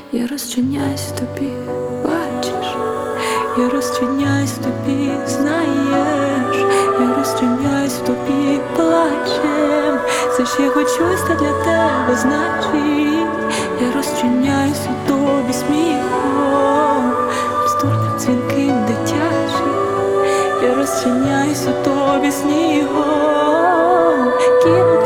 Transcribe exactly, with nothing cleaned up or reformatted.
Я розчиняюсь в тобі, бачиш, я розчиняюсь в тобі, знаєш, я розчиняюсь в тобі, плачем. Все ще хоч щось та для тебе значить. Я розчиняюсь у тобі сміхом, бездурним, дзвінким, дитячим. Я розчиняюсь у тобі снігом.